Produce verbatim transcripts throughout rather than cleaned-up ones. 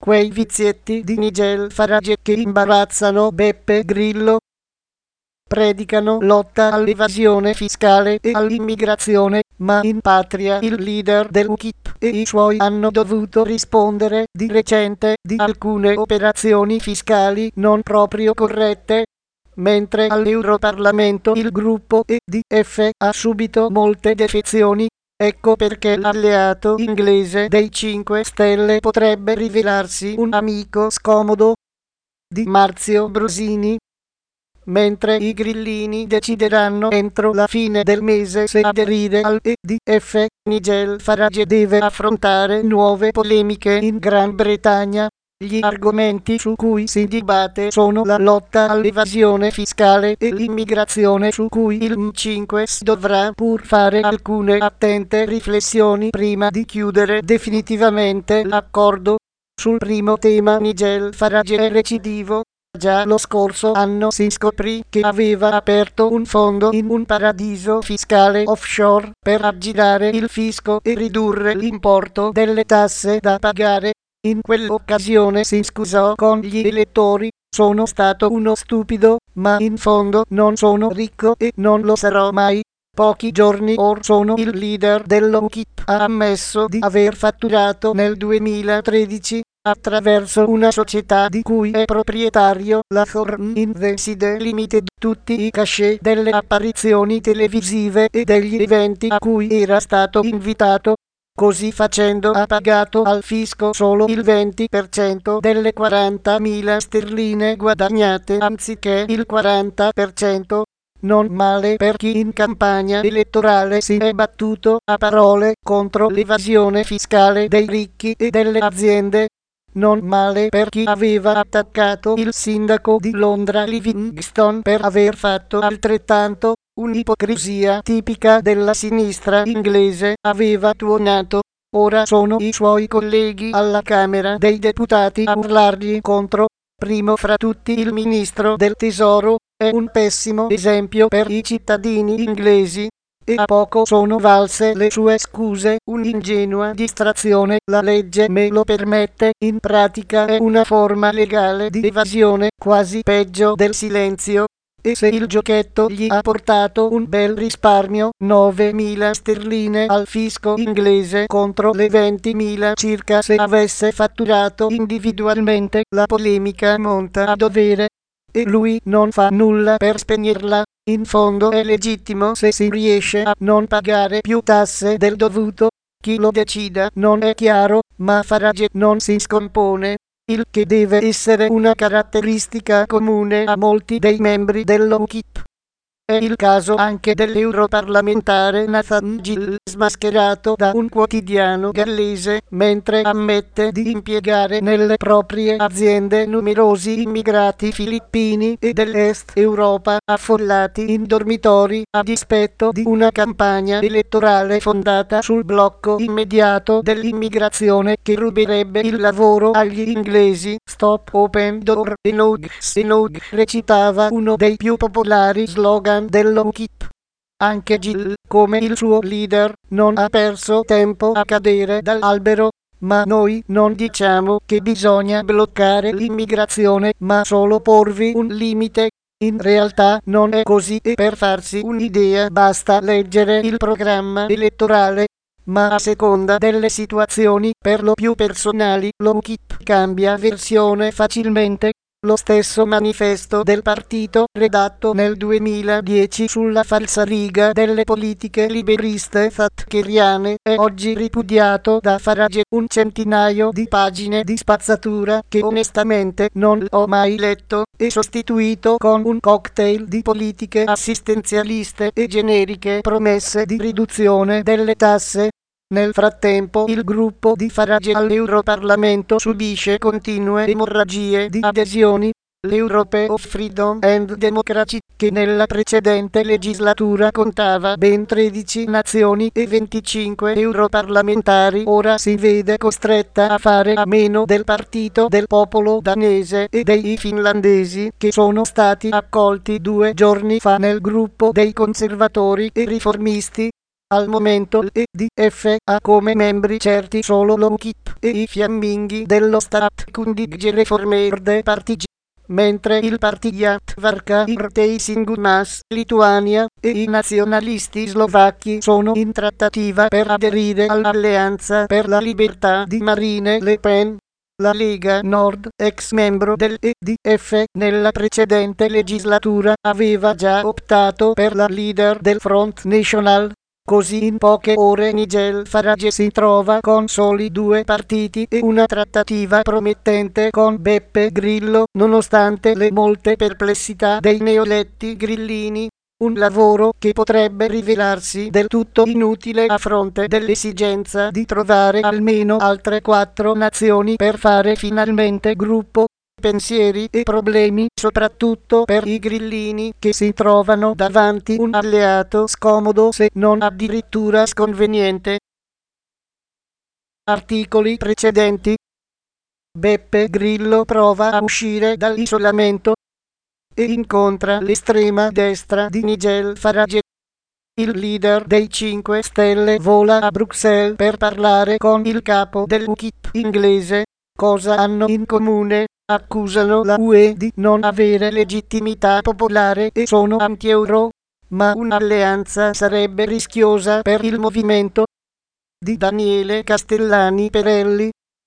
quei vizietti di Nigel Farage che imbarazzano Beppe Grillo. Predicano lotta all'evasione fiscale e all'immigrazione, ma in patria il leader dell'U K I P e i suoi hanno dovuto rispondere di recente di alcune operazioni fiscali non proprio corrette, mentre all'Europarlamento il gruppo E D F ha subito molte defezioni. Ecco perché l'alleato inglese dei cinque Stelle potrebbe rivelarsi un amico scomodo di Marzio Brosini, mentre i grillini decideranno entro la fine del mese se aderire al E D F. Nigel Farage deve affrontare nuove polemiche in Gran Bretagna. Gli argomenti su cui si dibatte sono la lotta all'evasione fiscale e l'immigrazione, su cui il M cinque S dovrà pur fare alcune attente riflessioni prima di chiudere definitivamente l'accordo. Sul primo tema Nigel Farage è recidivo. Già lo scorso anno si scoprì che aveva aperto un fondo in un paradiso fiscale offshore per aggirare il fisco e ridurre l'importo delle tasse da pagare. In quell'occasione si scusò con gli elettori: sono stato uno stupido, ma in fondo non sono ricco e non lo sarò mai. Pochi giorni or sono il leader dell'U K I P ha ammesso di aver fatturato nel duemilatredici, attraverso una società di cui è proprietario, la Thorn Investment Limited, tutti i cachet delle apparizioni televisive e degli eventi a cui era stato invitato. Così facendo ha pagato al fisco solo il venti per cento delle quarantamila sterline guadagnate anziché il quaranta per cento. Non male per chi in campagna elettorale si è battuto a parole contro l'evasione fiscale dei ricchi e delle aziende. Non male per chi aveva attaccato il sindaco di Londra Livingstone per aver fatto altrettanto. Un'ipocrisia tipica della sinistra inglese, aveva tuonato. Ora sono i suoi colleghi alla Camera dei Deputati a urlargli contro. Primo fra tutti il ministro del Tesoro. È un pessimo esempio per i cittadini inglesi. E a poco sono valse le sue scuse, un'ingenua distrazione, la legge me lo permette, in pratica è una forma legale di evasione, quasi peggio del silenzio. E se il giochetto gli ha portato un bel risparmio, novemila sterline al fisco inglese contro le ventimila circa se avesse fatturato individualmente, la polemica monta a dovere. E lui non fa nulla per spegnerla. In fondo è legittimo se si riesce a non pagare più tasse del dovuto. Chi lo decida non è chiaro, ma Farage non si scompone, il che deve essere una caratteristica comune a molti dei membri dell'U K I P. È il caso anche dell'europarlamentare Nathan Gill, smascherato da un quotidiano gallese, mentre ammette di impiegare nelle proprie aziende numerosi immigrati filippini e dell'Est Europa, affollati in dormitori, a dispetto di una campagna elettorale fondata sul blocco immediato dell'immigrazione che ruberebbe il lavoro agli inglesi. Stop Open Door Enough Enough recitava uno dei più popolari slogan dell'U K I P. Anche Gill, come il suo leader, non ha perso tempo a cadere dall'albero. Ma noi non diciamo che bisogna bloccare l'immigrazione, ma solo porvi un limite. In realtà non è così e per farsi un'idea basta leggere il programma elettorale. Ma a seconda delle situazioni, per lo più personali, l'U K I P cambia versione facilmente. Lo stesso manifesto del partito, redatto nel duemiladieci sulla falsariga delle politiche liberiste thatcheriane, è oggi ripudiato da Farage, un centinaio di pagine di spazzatura che onestamente non ho mai letto, e sostituito con un cocktail di politiche assistenzialiste e generiche promesse di riduzione delle tasse. Nel frattempo il gruppo di Farage all'Europarlamento subisce continue emorragie di adesioni. L'Europe of Freedom and Democracy, che nella precedente legislatura contava ben tredici nazioni e venticinque europarlamentari, ora si vede costretta a fare a meno del partito del popolo danese e dei finlandesi, che sono stati accolti due giorni fa nel gruppo dei conservatori e riformisti. Al momento l'E D F ha come membri certi solo l'UKIP e i fiamminghi dello Statkundige Reformerde Partig, mentre il Partijat Varka Irteisingumas Lituania e i nazionalisti slovacchi sono in trattativa per aderire all'Alleanza per la Libertà di Marine Le Pen. La Lega Nord, ex membro dell'E D F, nella precedente legislatura aveva già optato per la leader del Front National. Così in poche ore Nigel Farage si trova con soli due partiti e una trattativa promettente con Beppe Grillo, nonostante le molte perplessità dei neoeletti grillini. Un lavoro che potrebbe rivelarsi del tutto inutile a fronte dell'esigenza di trovare almeno altre quattro nazioni per fare finalmente gruppo. Pensieri e problemi soprattutto per i grillini che si trovano davanti un alleato scomodo se non addirittura sconveniente. Articoli precedenti. Beppe Grillo prova a uscire dall'isolamento e incontra l'estrema destra di Nigel Farage. Il leader dei cinque Stelle vola a Bruxelles per parlare con il capo dell'UKIP inglese. Cosa hanno in comune? Accusano la U E di non avere legittimità popolare e sono anti-euro, ma un'alleanza sarebbe rischiosa per il movimento. Di Daniele Castellani Perelli.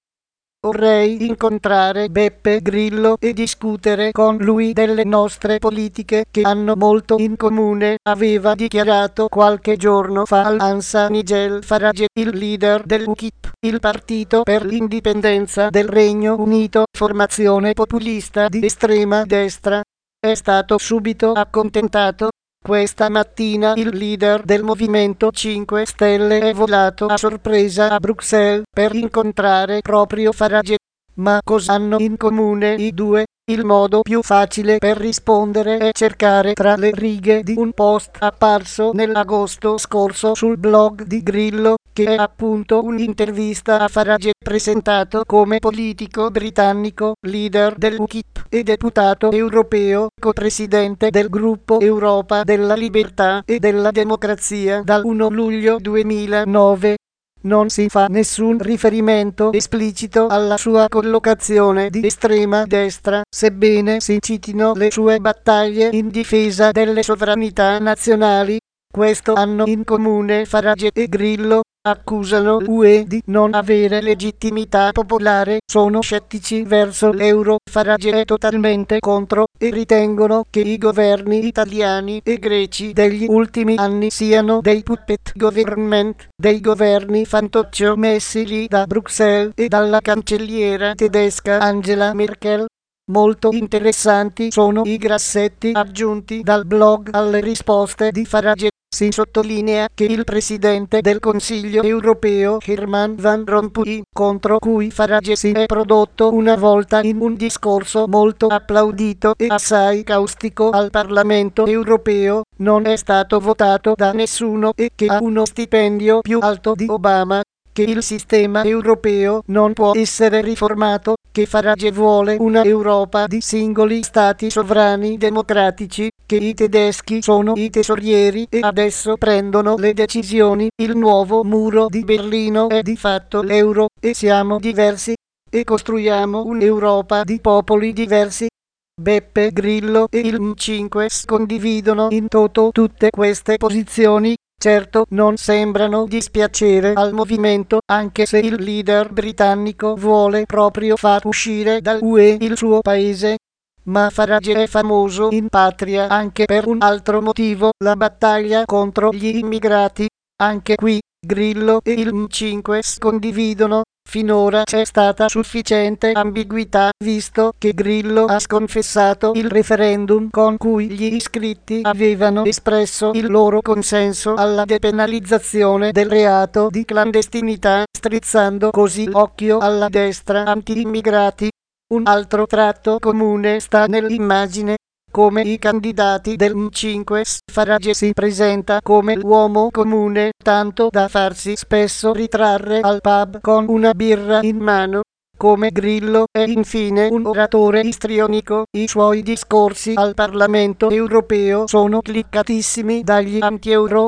Vorrei incontrare Beppe Grillo e discutere con lui delle nostre politiche che hanno molto in comune, aveva dichiarato qualche giorno fa all'ANSA Nigel Farage, il leader dell'UKIP, il partito per l'indipendenza del Regno Unito, formazione populista di estrema destra. È stato subito accontentato. Questa mattina il leader del Movimento cinque Stelle è volato a sorpresa a Bruxelles per incontrare proprio Farage. Ma cosa hanno in comune i due? Il modo più facile per rispondere è cercare tra le righe di un post apparso nell'agosto scorso sul blog di Grillo, che è appunto un'intervista a Farage presentato come politico britannico, leader dell'UKIP e deputato europeo, co-presidente del gruppo Europa della Libertà e della Democrazia dal primo luglio duemilanove. Non si fa nessun riferimento esplicito alla sua collocazione di estrema destra, sebbene si citino le sue battaglie in difesa delle sovranità nazionali. Questo hanno in comune Farage e Grillo. Accusano l'U E di non avere legittimità popolare, sono scettici verso l'euro. Farage è totalmente contro e ritengono che i governi italiani e greci degli ultimi anni siano dei puppet government, dei governi fantoccio messi lì da Bruxelles e dalla cancelliera tedesca Angela Merkel. Molto interessanti sono i grassetti aggiunti dal blog alle risposte di Farage. Si sottolinea che il presidente del Consiglio europeo Herman Van Rompuy, contro cui Farage si è prodotto una volta in un discorso molto applaudito e assai caustico al Parlamento europeo, non è stato votato da nessuno e che ha uno stipendio più alto di Obama, che il sistema europeo non può essere riformato, che Farage vuole una Europa di singoli stati sovrani democratici, che i tedeschi sono i tesorieri e adesso prendono le decisioni. Il nuovo muro di Berlino è di fatto l'euro e siamo diversi e costruiamo un'Europa di popoli diversi. Beppe Grillo e il M cinque condividono in toto tutte queste posizioni. Certo non sembrano dispiacere al movimento, anche se il leader britannico vuole proprio far uscire dall'U E il suo paese. Ma Farage è famoso in patria anche per un altro motivo, la battaglia contro gli immigrati. Anche qui Grillo e il M cinque condividono. Finora c'è stata sufficiente ambiguità, visto che Grillo ha sconfessato il referendum con cui gli iscritti avevano espresso il loro consenso alla depenalizzazione del reato di clandestinità, strizzando così l'occhio alla destra anti-immigrati. Un altro tratto comune sta nell'immagine. Come i candidati del M cinque, Farage si presenta come l'uomo comune, tanto da farsi spesso ritrarre al pub con una birra in mano. Come Grillo è infine un oratore istrionico, i suoi discorsi al Parlamento europeo sono cliccatissimi dagli anti-euro.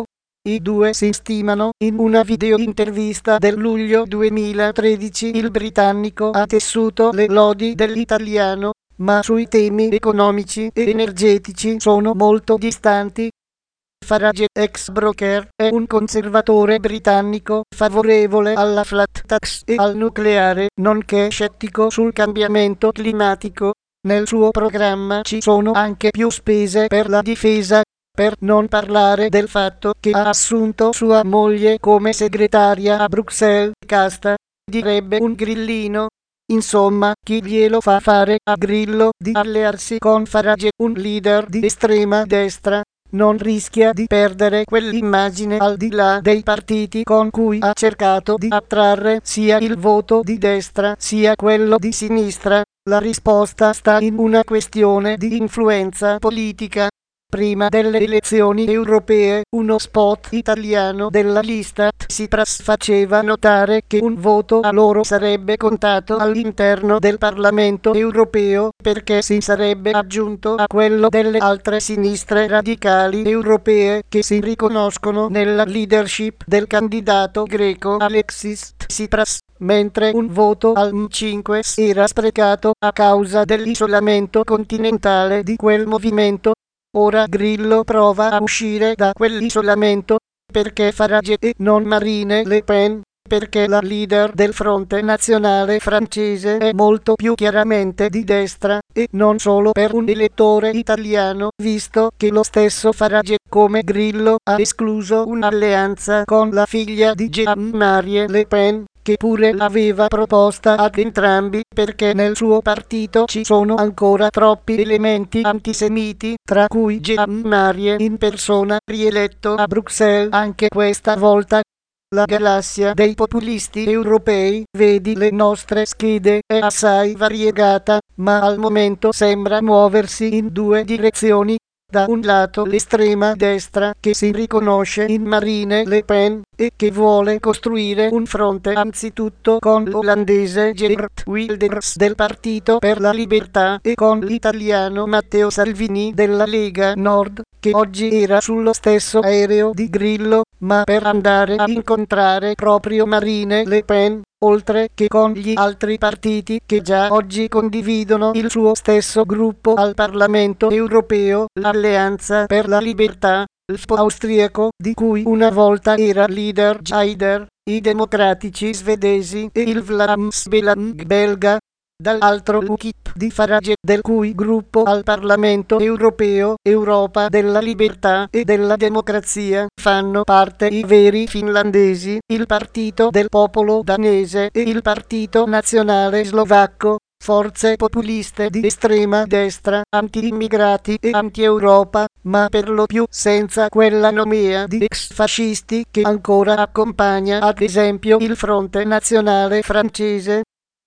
I due si stimano. In una video intervista del luglio duemilatredici il britannico ha tessuto le lodi dell'italiano, ma sui temi economici e energetici sono molto distanti. Farage, ex broker, è un conservatore britannico favorevole alla flat tax e al nucleare, nonché scettico sul cambiamento climatico. Nel suo programma ci sono anche più spese per la difesa, per non parlare del fatto che ha assunto sua moglie come segretaria a Bruxelles, casta, direbbe un grillino. Insomma, chi glielo fa fare a Grillo di allearsi con Farage, un leader di estrema destra, non rischia di perdere quell'immagine al di là dei partiti con cui ha cercato di attrarre sia il voto di destra sia quello di sinistra. La risposta sta in una questione di influenza politica. Prima delle elezioni europee, uno spot italiano della lista Tsipras faceva notare che un voto a loro sarebbe contato all'interno del Parlamento europeo, perché si sarebbe aggiunto a quello delle altre sinistre radicali europee che si riconoscono nella leadership del candidato greco Alexis Tsipras, mentre un voto al M cinque era sprecato a causa dell'isolamento continentale di quel movimento. Ora Grillo prova a uscire da quell'isolamento, perché Farage e non Marine Le Pen, perché la leader del Fronte Nazionale francese è molto più chiaramente di destra, e non solo per un elettore italiano, visto che lo stesso Farage, come Grillo, ha escluso un'alleanza con la figlia di Jean-Marie Le Pen, che pure l'aveva proposta ad entrambi, perché nel suo partito ci sono ancora troppi elementi antisemiti, tra cui Jean-Marie in persona, rieletto a Bruxelles anche questa volta. La galassia dei populisti europei, vedi le nostre schede, è assai variegata, ma al momento sembra muoversi in due direzioni. Da un lato l'estrema destra che si riconosce in Marine Le Pen e che vuole costruire un fronte anzitutto con l'olandese Geert Wilders del Partito per la Libertà e con l'italiano Matteo Salvini della Lega Nord, che oggi era sullo stesso aereo di Grillo, ma per andare a incontrare proprio Marine Le Pen, oltre che con gli altri partiti che già oggi condividono il suo stesso gruppo al Parlamento europeo, l'Alleanza per la Libertà, il F P O austriaco, di cui una volta era leader Haider, i democratici svedesi e il Vlaams-Belang belga. Dall'altro l'U K I P di Farage, del cui gruppo al Parlamento europeo, Europa della Libertà e della Democrazia, fanno parte i veri finlandesi, il Partito del Popolo danese e il Partito Nazionale Slovacco, forze populiste di estrema destra, anti-immigrati e anti-Europa, ma per lo più senza quella nomea di ex-fascisti che ancora accompagna ad esempio il Fronte Nazionale francese.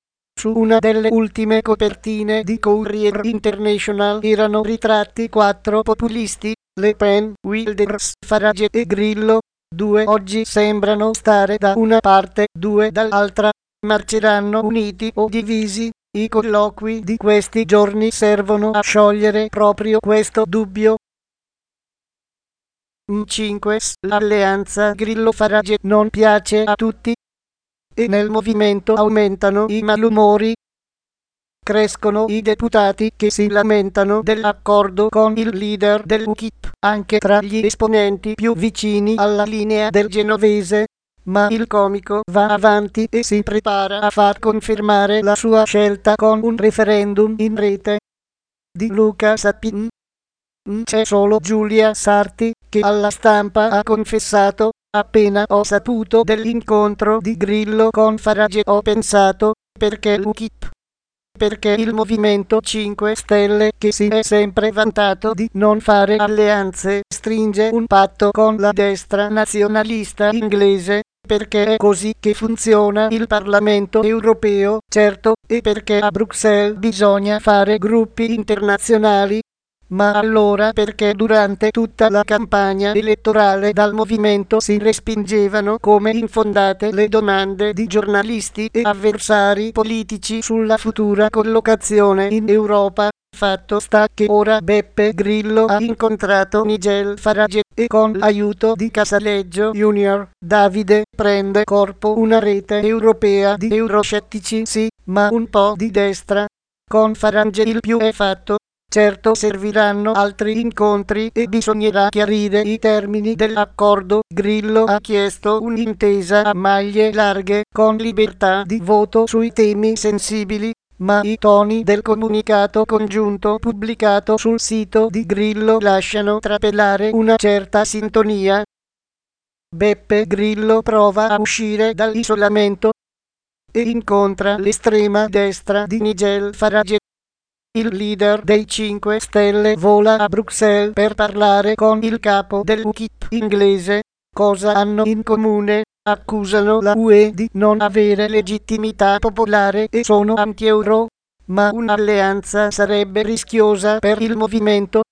Su una delle ultime copertine di Courier International erano ritratti quattro populisti, Le Pen, Wilders, Farage e Grillo. Due oggi sembrano stare da una parte, due dall'altra. Marceranno uniti o divisi? I colloqui di questi giorni servono a sciogliere proprio questo dubbio. M cinque, l'alleanza Grillo-Farage non piace a tutti. E nel movimento aumentano i malumori. Crescono i deputati che si lamentano dell'accordo con il leader dell'U K I P, anche tra gli esponenti più vicini alla linea del genovese. Ma il comico va avanti e si prepara a far confermare la sua scelta con un referendum in rete. Di Luca Sapin. C'è solo Giulia Sarti, che alla stampa ha confessato: appena ho saputo dell'incontro di Grillo con Farage ho pensato, perché l'U K I P? Perché il Movimento cinque Stelle, che si è sempre vantato di non fare alleanze, stringe un patto con la destra nazionalista inglese, perché è così che funziona il Parlamento europeo, certo, e perché a Bruxelles bisogna fare gruppi internazionali. Ma allora perché durante tutta la campagna elettorale dal movimento si respingevano come infondate le domande di giornalisti e avversari politici sulla futura collocazione in Europa? Fatto sta che ora Beppe Grillo ha incontrato Nigel Farage e con l'aiuto di Casaleggio Junior, Davide prende corpo una rete europea di euroscettici, sì, ma un po' di destra. Con Farage il più è fatto. Certo serviranno altri incontri e bisognerà chiarire i termini dell'accordo. Grillo ha chiesto un'intesa a maglie larghe, con libertà di voto sui temi sensibili, ma i toni del comunicato congiunto pubblicato sul sito di Grillo lasciano trapelare una certa sintonia. Beppe Grillo prova a uscire dall'isolamento e incontra l'estrema destra di Nigel Farage. Il leader dei cinque Stelle vola a Bruxelles per parlare con il capo dell'U K I P inglese. Cosa hanno in comune? Accusano la U E di non avere legittimità popolare e sono anti-euro. Ma un'alleanza sarebbe rischiosa per il movimento.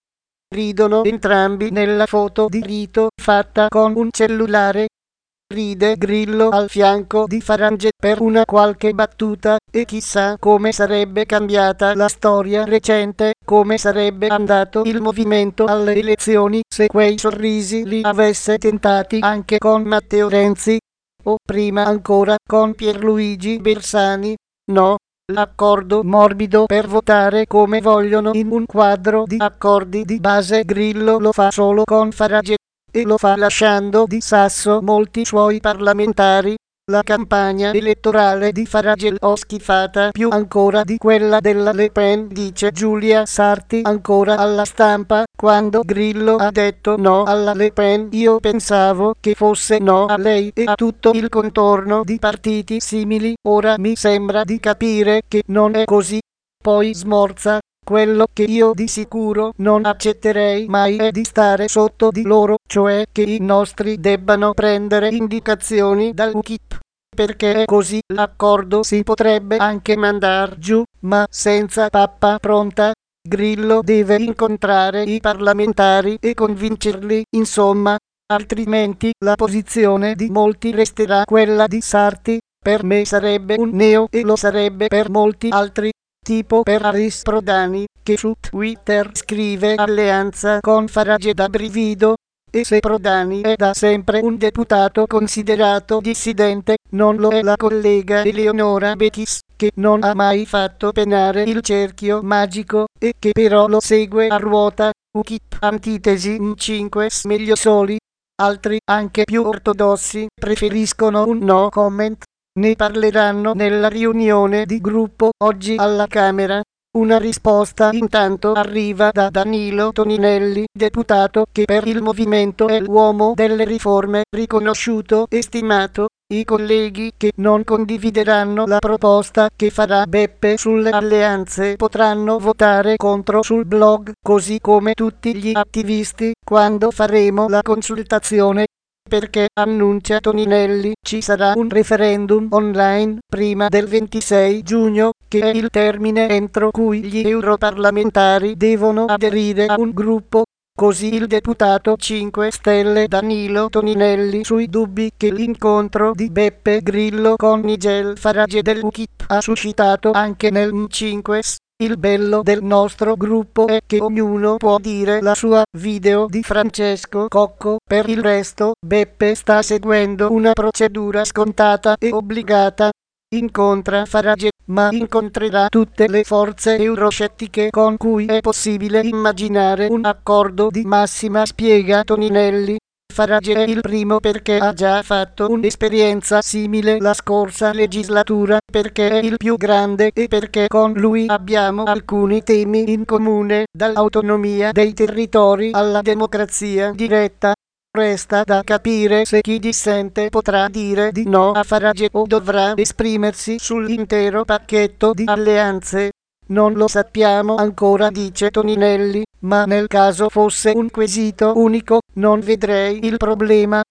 Ridono entrambi nella foto di rito fatta con un cellulare. Ride Grillo al fianco di Farage per una qualche battuta, e chissà come sarebbe cambiata la storia recente, come sarebbe andato il movimento alle elezioni se quei sorrisi li avesse tentati anche con Matteo Renzi, o prima ancora con Pierluigi Bersani. No, l'accordo morbido per votare come vogliono in un quadro di accordi di base Grillo lo fa solo con Farage. E lo fa lasciando di sasso molti suoi parlamentari. La campagna elettorale di Farage l'ho schifata più ancora di quella della Le Pen, dice Giulia Sarti ancora alla Stampa. Quando Grillo ha detto no alla Le Pen io pensavo che fosse no a lei e a tutto il contorno di partiti simili. Ora mi sembra di capire che non è così. Poi smorza. Quello che io di sicuro non accetterei mai è di stare sotto di loro, cioè che i nostri debbano prendere indicazioni dal U K I P, perché così l'accordo si potrebbe anche mandar giù, ma senza pappa pronta. Grillo deve incontrare i parlamentari e convincerli, insomma, altrimenti la posizione di molti resterà quella di Sarti. Per me sarebbe un neo e lo sarebbe per molti altri. Tipo per Aris Prodani, che su Twitter scrive alleanza con Farage da brivido, e se Prodani è da sempre un deputato considerato dissidente, non lo è la collega Eleonora Betis, che non ha mai fatto penare il cerchio magico, e che però lo segue a ruota. U K I P antitesi M cinque S meglio soli. Altri, anche più ortodossi, preferiscono un no comment. Ne parleranno nella riunione di gruppo oggi alla Camera. Una risposta intanto arriva da Danilo Toninelli, deputato che per il movimento è l'uomo delle riforme, riconosciuto e stimato. I colleghi che non condivideranno la proposta che farà Beppe sulle alleanze potranno votare contro sul blog, così come tutti gli attivisti, quando faremo la consultazione. Perché, annuncia Toninelli, ci sarà un referendum online prima del ventisei giugno, che è il termine entro cui gli europarlamentari devono aderire a un gruppo. Così il deputato cinque Stelle Danilo Toninelli sui dubbi che l'incontro di Beppe Grillo con Nigel Farage dell'U K I P ha suscitato anche nel M cinque S. Il bello del nostro gruppo è che ognuno può dire la sua. Video di Francesco Cocco. Per il resto, Beppe sta seguendo una procedura scontata e obbligata. Incontra Farage, ma incontrerà tutte le forze euroscettiche con cui è possibile immaginare un accordo di massima, spiega Toninelli. Farage è il primo perché ha già fatto un'esperienza simile la scorsa legislatura, perché è il più grande e perché con lui abbiamo alcuni temi in comune, dall'autonomia dei territori alla democrazia diretta. Resta da capire se chi dissente potrà dire di no a Farage o dovrà esprimersi sull'intero pacchetto di alleanze. Non lo sappiamo ancora, dice Toninelli, ma nel caso fosse un quesito unico, non vedrei il problema.